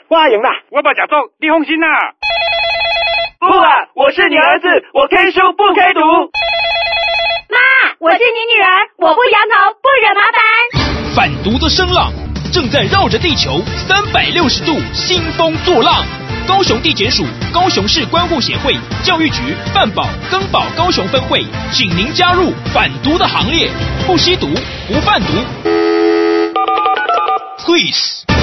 我赢啦！ 我把假作，你放心啦。 不啊，我是你儿子，我 K 书不 K 读。 妈，我是你女儿，我不摇头，不惹麻烦。 反毒的声浪正在绕着地球360度兴风作浪。高雄地检署、高雄市关护协会、教育局、饭保、更保高雄分会，请您加入反毒的行列，不吸毒，不贩毒。Please。